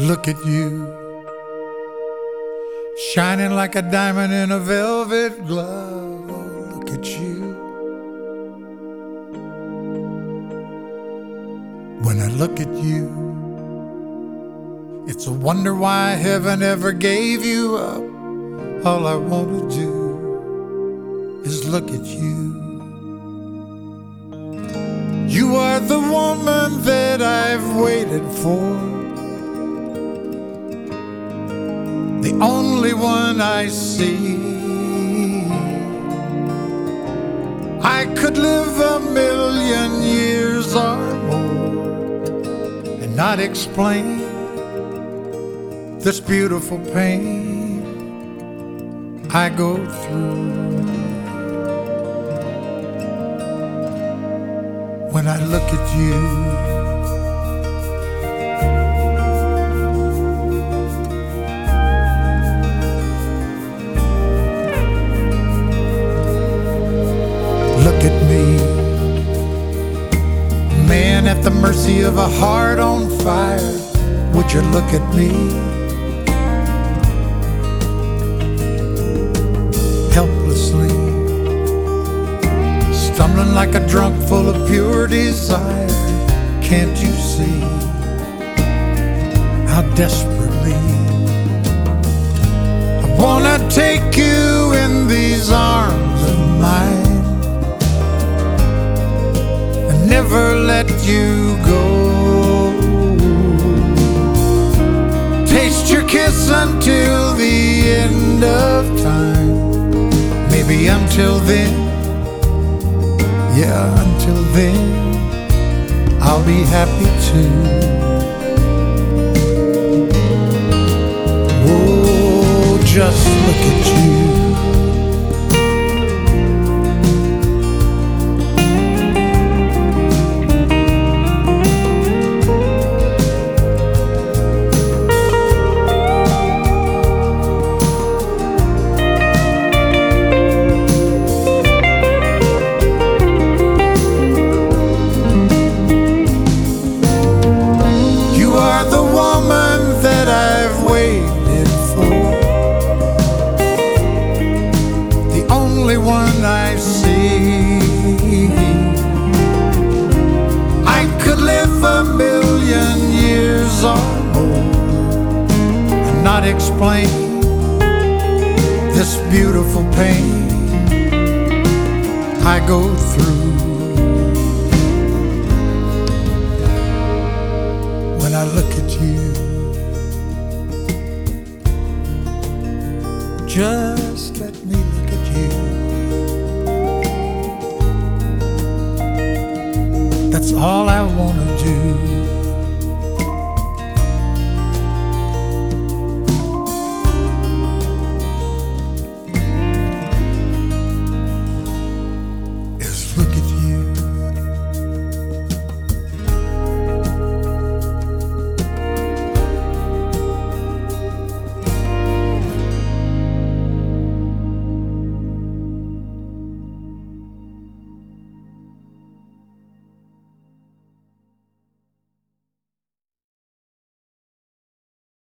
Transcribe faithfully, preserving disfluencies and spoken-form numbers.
Look at you, shining like a diamond in a velvet glove. Oh, look at you. When I look at you, it's a wonder why heaven ever gave you up. All I want to do is look at you. You are the woman that I've waited for, the only one I see. I could live a million years or more and not explain this beautiful pain I go through. When I look at you, look at me, man at the mercy of a heart on fire. Would you look at me? Helplessly, stumbling like a drunk full of pure desire. Can't you see how desperately I wanna take you in these arms of mine and never let you go? Taste your kiss until the end of time. Maybe until then, yeah, until then, I'll be happy too. Oh, just look at you. One I see, I could live a million years or more and not explain this beautiful pain I go through. When I look at you, just let me look at you. That's all I wanna do.